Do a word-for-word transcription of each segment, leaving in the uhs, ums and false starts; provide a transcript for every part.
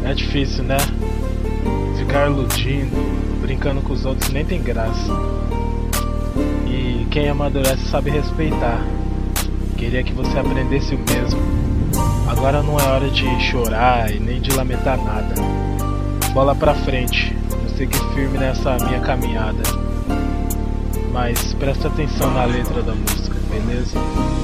É difícil, né? Ficar iludindo, brincando com os outros nem tem graça. E quem amadurece sabe respeitar. Queria que você aprendesse o mesmo. Agora não é hora de chorar e nem de lamentar nada. Bola pra frente, eu segui firme nessa minha caminhada. Mas presta atenção na letra da música, beleza?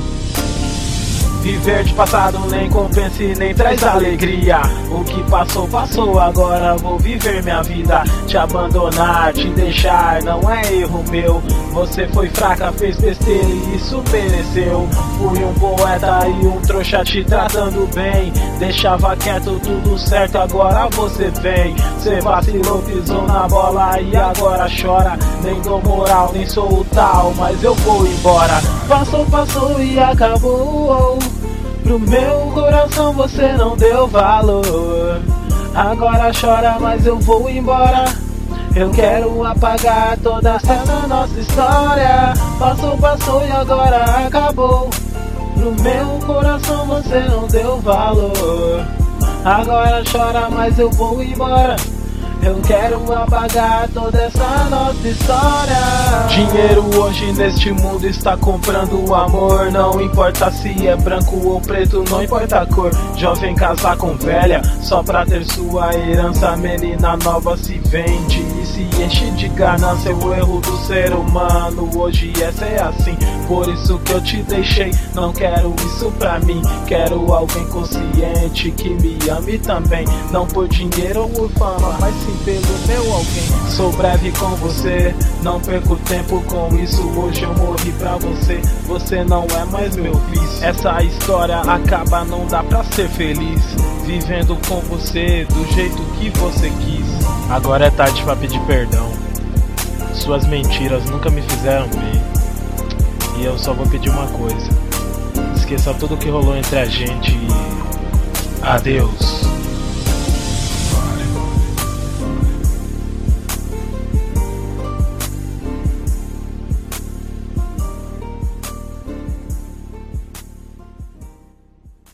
Viver de passado nem compensa e nem traz alegria. O que passou, passou, agora vou viver minha vida. Te abandonar, te deixar, não é erro meu. Você foi fraca, fez besteira e isso mereceu. Fui um poeta e um trouxa te tratando bem. Deixava quieto, tudo certo, agora você vem. Cê vacilou, pisou na bola e agora chora. Nem dou moral, nem sou o tal, mas eu vou embora. Passou, passou e acabou. Pro meu coração você não deu valor. Agora chora, mas eu vou embora. Eu quero apagar toda essa nossa história. Passou, passou e agora acabou. Pro meu coração você não deu valor. Agora chora, mas eu vou embora. Eu quero apagar toda essa nossa história. Dinheiro hoje neste mundo está comprando o amor. Não importa se é branco ou preto, não importa a cor. Jovem casar com velha, só pra ter sua herança. Menina nova se vende e se enche de ganância. O erro do ser humano hoje essa é assim. Por isso que eu te deixei, não quero isso pra mim. Quero alguém consciente que me ame também. Não por dinheiro ou por fama, mas sim pelo meu alguém. Sou breve com você, não perco tempo com isso. Hoje eu morri pra você, você não é mais meu vício. Essa história acaba, não dá pra ser feliz vivendo com você do jeito que você quis. Agora é tarde pra pedir perdão. Suas mentiras nunca me fizeram bem. E eu só vou pedir uma coisa: esqueça tudo que rolou entre a gente e adeus.